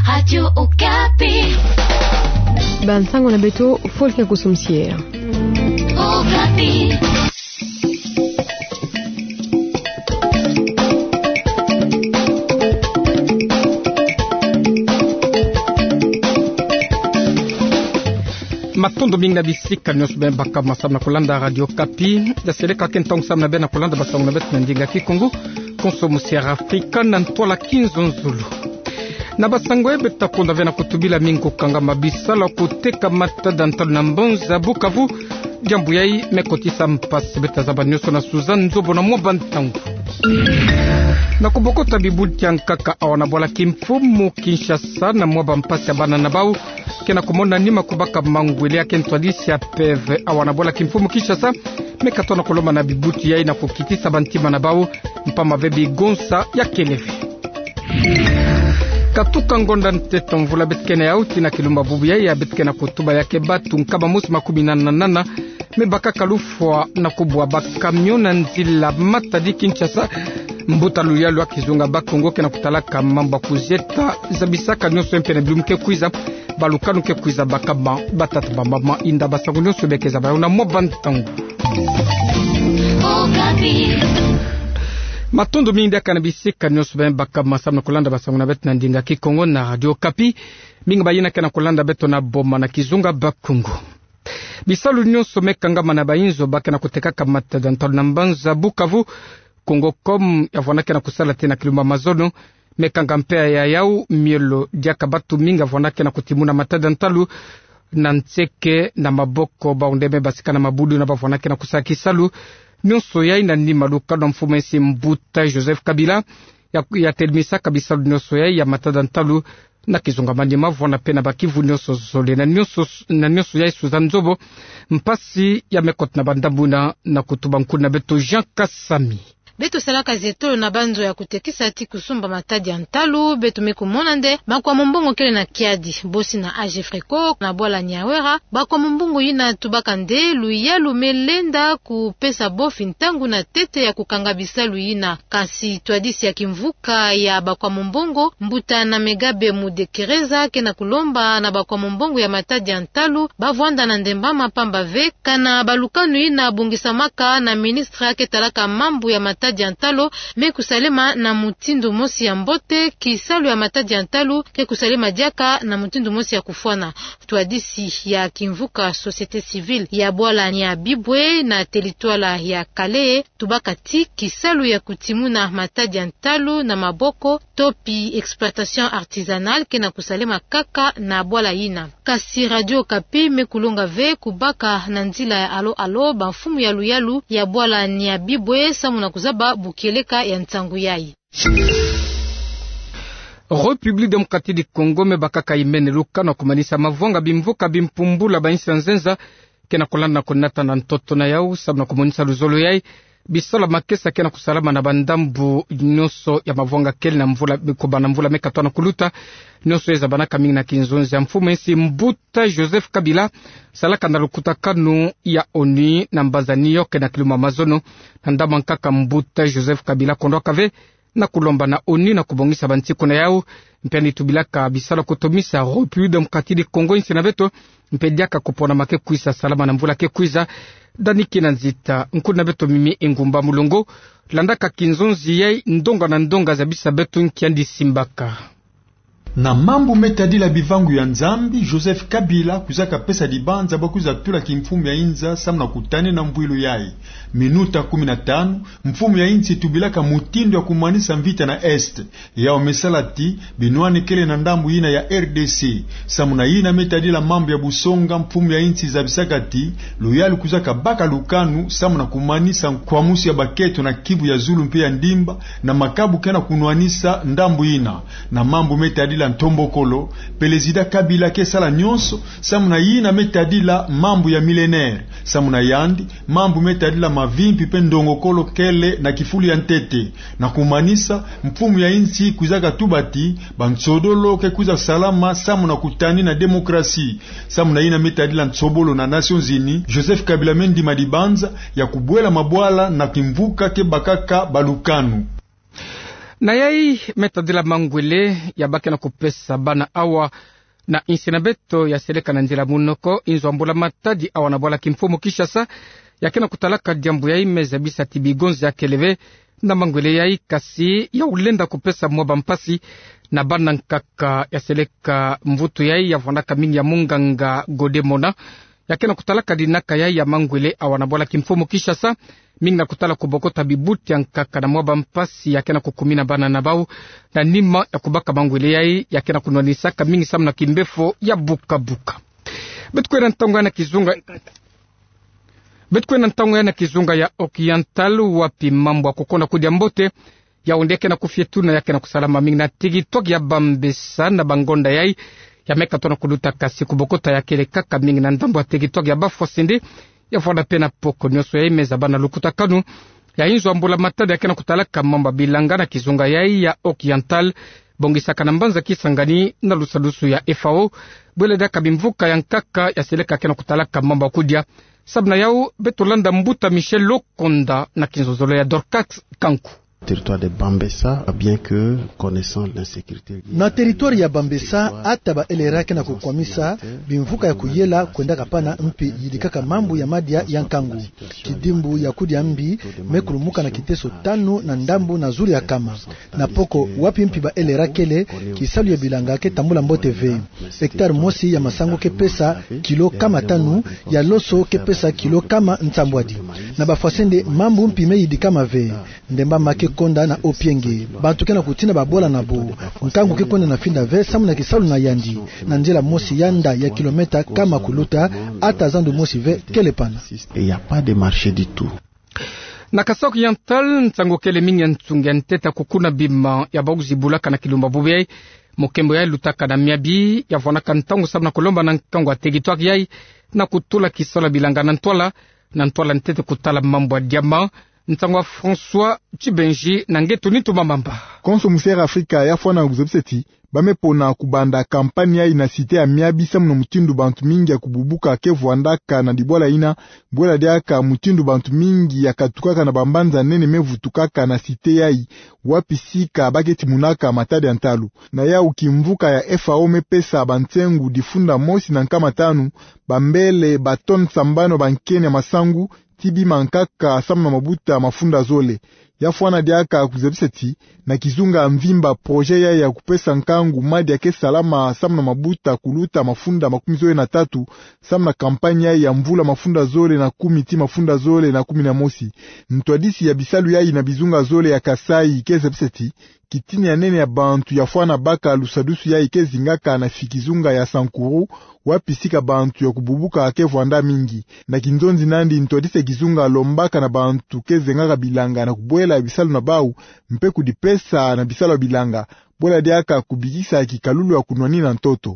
Radio Okapi. Bansango na beto folka kusumsier. Okapi. Matondo mingi bisika nyos ben baka masam na kulanda Radio Okapi da seleka kentong sam na ben na kulanda basang na bet ndinga kikongo konsomo siara Afrika na ntola 15 Zulu na basango ebeta konda vena kutubila mingo kanga mabisala kuteka matada ntalo na mbonza Bukavu jambu yai mekotisa mpasi beta zabanyoso na Suzanne Nzobo na mwabantangu na kubokota bibulti yankaka awana bola kimfumu Kinshasa na mwaba mpasi ya bana na bau kena kumona nima kubaka mangwele ya kentwadisi ya peve awana bola kimfumu Kinshasa mekatona koloma na bibulti yai na kukitisa bantima na bau mpama vebi gonsa ya Kelevi katuka ngonda nteta mvula betkene yauti na kilumba bubu ya betkena kutuba yake batu nkaba musi 18 mebaka kalufwa na kubwa bakamyon na nzila matadi Kinshasa mbuta luyalu wa kizunga bakongo kena kutalaka mamba kuzeta zabisaka nyonso mpene blumke kuiza balukanu ke kuiza bakaba batata bambama inda basango nyonso bekeza bayona mobantangu Matondo mingi daka na bisika nyonso ben baka masam na kulanda basango na beto na ndinga kikongo na Radio Okapi mingi bayina kena kulanda beto na boma na kizunga bakongo bisalu nyonso mekangama na bayinzo baka na kutekaka matada ntalo na mbanza Bukavu Kongo kom yavonake na kusala tena kilumba mazono mekanga mpea ya yau mielo diaka batu minga vonake na kutimuna matada ntalu na ntseke na maboko baundeme basika na mabudu na bavonake na kusaki salu nyonso yai na nima luka na mfumo esi Mbuta Joseph Kabila ya telmisa kabisa nyonso yai ya matada ntalu na kizunga mandima vona pena bakivu nyonso zole na nyonso yai Suzanne Nzobo mpasi ya mekot na bandambuna na kutuba nkuna beto Jean Kasami beto salaka zetolo na banzo ya kutekisa ati kusumba matadi ya ntalu beto mekumona nde bakwa mbongo kele na kiadi bosi na age freko na bola nyawera bakwa mbongo yina tubaka nde luyalu melenda kupesa bofi ntangu na tete ya kukanga bisalu yina kasi twadisi ya kimvuka ya bakwa mbongo Mbuta na Megabe mudekereza kena kulomba na bakwa mbongo ya matadi ya ntalu bavwanda na ndembama pamba ve kana balukanu yina bungisamaka na ministra ketalaka mambu ya matadi ya ntalo me kusalema na mutindo mosi ya mbote kisalu ya matadi ya ntalo ke kusalema diaka na mutindo mosi ya kufwana tuadisi ya kimvuka societe civile ya Bwala ya Bibwe na teritwala ya Kale tubakati kisalu ya kutimuna matadi ya ntalo na maboko topi exploitation artisanale ke na kusalema kaka na Bwala yina kasi Radio Okapi mekulonga ve kubaka na nzila ya alo bafumu ya luyalu ya Bwala ya Bibwe samu na kuzaba bukeleka ya ntangu yai République démocratique du Congo mebakaka imene luka na kumanisa mavonga bimvuka bimpumbula bainsa nzenza kena kulanda kunata na ntoto na yau sabu na kumonisa luzolo yai bisola makesa kena kusalama na bandambu nyonso ya mavonga kele na mvula kubana mvula mekatwana kuluta nyonso eza banaka mingi na kinzonzi ya mfumo esi Mbuta Joseph Kabila salaka na lukuta kanu ya ONU na mbazani yoke na kiluma mazono na ndama nkaka Mbuta Joseph Kabila kondoka ve na kulomba na ONU na kubongisa bantiko na yao mpeni tubilaka bisala kutomisa République démocratique du Congo insi na beto mpediaka kupona make kuisa salama na mvula ke kuisa daniki na nzita nkuna beto mimi engumba mulongo landaka kinzonzi yai ndonga na ndonga za bisa beto nkiandi simbaka na mambu metadila bivangu ya Nzambi Joseph Kabila kuzaka pesa dibanza bakuza tula kimfumu ya inza samna kutane na mbwilu yai minuta 15 mfumu ya inzi tubilaka mutindo ya kumwanisa mvita na est ya omesalati binwane kele na ndambu yina ya RDC samuna yina metadila mambu ya busonga mfumu ya inzi za bisakati luyalu kuzaka baka lukanu samuna kumanisa kwa musi ya baketo na Kivu ya Zulu mpia ndimba na makabu kena kunwanisa ndambu yina na mambu metadila ntombokolo Pelezida Kabila ke sala nyonso samuna yina metadila mambu ya millénaire samuna yandi mambu metadila mavimpi pe ndongokolo kele na kifuli ya ntete na kumanisa mfumu ya insi kuzaka tubati bansodolo ke kuza salama samuna kutani na demokrasi samuna yina metadila ntsobolo na Nations Unies Joseph Kabila mendi madibanza ya kubwela mabwala na kimvuka ke bakaka balukanu na yai metadila mangwele ya baki na kupesa bana awa na insina beto ya seleka na nzila munoko inzo ambula matadi awa na bola kimfumo Kishasa yakena kutalaka diambu yai meza bisa tibigonzi ya keleve na mangwele yai kasi ya ulenda kupesa mwaba mpasi na bana nkaka ya seleka mvutu yai ya vwanaka mingi ya munganga godemona yakena kutalaka dinaka yai ya mangwele awa na bola kimfumo Kishasa mingi na kutala kubokota bibuti ya nkaka na mwaba mpasi yakena kukumina bana na bau na nima ya kubaka mangwele yai yakena kunwanisaka mingi samna kimbefo ya buka buka. Betukwena ntango yana kizunga ya Oriental wapi mambo ya kukona kudia mbote ya undeke na kufietuna yake na kusalama mingi na tigitoki ya Bambesa na bangonda yai ya meka tona kuduta kasi kubokota ya kele kaka mingi na ndambo ya tigitoki ya Bafosinde ya fwanda pena poko nyoso ya imeza bana lukuta kanu ya inzo ambula matada yake na kutalaka mamba bilanga na kizunga yai ya Oriental bongisaka na mbanza kisangani na lusalusu ya FAO bwele daka bimvuka ya nkaka ya seleka yake na kutalaka mamba kudia sabna yao betolanda mbuta Michel Lokonda na kinzozolo ya Dorcat Kanku. Territoire de Bambesa, bien que connaissant l'insécurité. Na territoire ya Bambesa ataba elerake na kukwamisa bimvuka ya kuyela kwenda kapana mpi yidikaka mambu ya madia ya Nkangu. Kidimbu ya kudia mbi mekulumuka na kiteso tanu na ndambu na zuri ya kama. Na poko wapi mpi ba elerakele kisalu ya bilanga ke tambula mbote ve. Hectare mosi ya masango ke pesa kilo kama tanu ya loso ke pesa kilo kama ntambwadi. Na bafasende mambu mpi me yidikama ve. Ndemba make konda na opienge bantu kena kutina babola na bo Nkangu ke konda na finda ve samu na kisalu na yandi na njela mosi yanda ya kilometa kama kuluta ata zandu mosi ve kelepana. Il y a pas de marché du tout. Na Kasok Oriental ntango kele mingi ntsunga nteta kukuna bima ya baguzi bulaka na kilumba bubei mokembo ya lutaka na miabi ya vonaka ntango sabna kolomba na Nkangu ategitwaki yai na kutula kisola bilanga na ntwala ntete kutala mambo ya diama ntango François Chibenji na ngeto nitu mamamba. Konsomusere Afrika ya fwana kuzebiseti bamepona kubanda kampanya ina site ya miabi samno mutindu bantu mingi ya kububuka kevuandaka na dibola ina bwela diaka mutindu bantu mingi ya katukaka na bambanza nene mevutukaka na site yai wapisika baketi munaka matadi ya Ntalu na ya ukimvuka ya FAO mepesa bantengu difunda mosi na nkama tanu bambele baton sambano bankene masangu tibi mankaka samna mabuta mafunda zole ya fwana diaka kuzebiseti na kizunga mvimba proje ya kupesa Nkangu madi ya kesalama samna mabuta kuluta mafunda 13 samna kampanya ya mvula mafunda zole na 10 mafunda zole na 11 ntwadisi ya bisalu yai na bizunga zole ya Kasai kezebiseti kitini ya nene ya bantu ya fwana baka lusadusu yai kezingaka na fikizunga ya Sankuru wapisika bantu ya kububuka kevwanda mingi na kinzonzi nandi ntwadise kizunga lombaka na bantu kezengaka bilanga na kubwela bisalu na bau mpe kudipesa na bisalu bilanga bwela diaka kubikisa kikalulu ya kunwani na ntoto.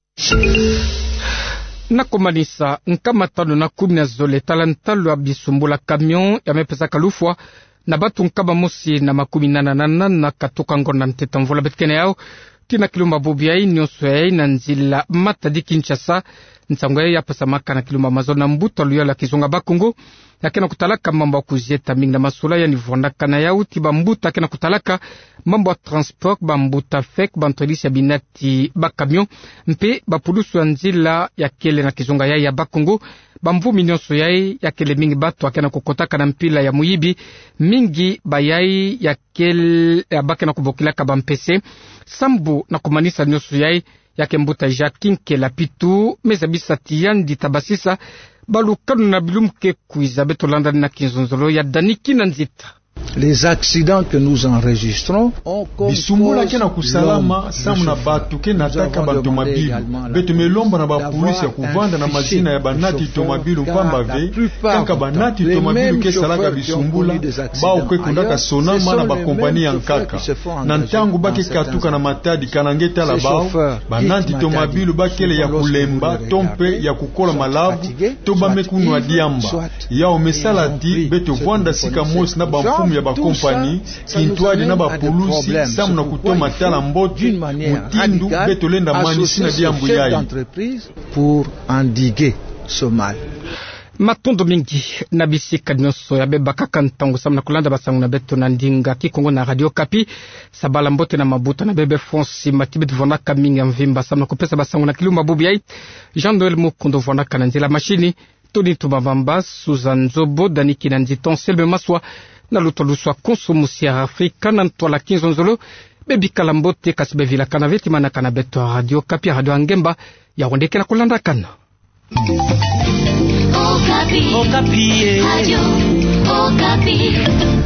Na kumanisa nkama tano na 10 na zole talantalo ya bisumbula kamion ya mepesa kalufwa na batu nkama mosi na 18 na katuka ngona nteta mvula betkene yao tina kilumba bubiai nyoso yai na nzila matadi Kinshasa nsango ya pesa maka na kilumba mazona mbuta luya la kizunga bakungu yakena kutalaka mambo ya kuzieta mingi na masula ya nivondaka na yauti bambuta yakena kutalaka mambo ya transport bambuta fek bantolisi ya binati bakamion mpe bapulusu ya nzila ya kele na kizunga yai ya bakungu bamvumi nyonso yai ya kele mingi batu yakena kukotaka na mpila ya muyibi mingi bayai ya kele ya bakena kubokilaka bampese sambu na kumanisa nyonso yai yake mbuta Jacques la pitu mezabisa tiyandi tabasisa balukanu na bilumke kuiza betolanda na kinzonzolo ya daniki na nzita. Les accidents que nous enregistrons bisumbula kena kusalama samu na batu kena taka batomabilu betu melomba na bapolisi ya kuvanda na mazina ya banati tomabilu mpamba ve kanka banati tomabilu kesalaka bisumbula bao kwekundaka sonama na bakompani ya nkaka na ntangu bake katuka na matadi kanangeta la bao banati tomabilu bakele ya kulemba tompe ya kukola malavu to bamekunwa diamba yao mesalati betu vwanda sika mosi na bamfumu ya bakompani kintwadi na bapulusi samu na kutoma tala mboti mutindu betolenda manisi na diambu yai pour endiguer ce mal. Matondo mingi na bisika nyonso ya beba kaka ntango samna kulanda basangu na beto na ndinga kikongo na Radio Kapi sabala mbote na mabuta na bebe fonsi matibet vonaka mingi mvimba samna kupesa basangu na kiluma bubi yai Jean Noel Mukundo vonaka na nzela mashini Tony Tubabamba Suzanne Zobo Daniki na nziton Selbe Maswa na lutoluswa konsumusia Afrika na ntwala kinzonzolo bebi kalambote kasibe vila kanaveti manaka na beto Radio Kapi Radio Angemba ya wondeke na kulanda kana Okapi. Radio Okapi.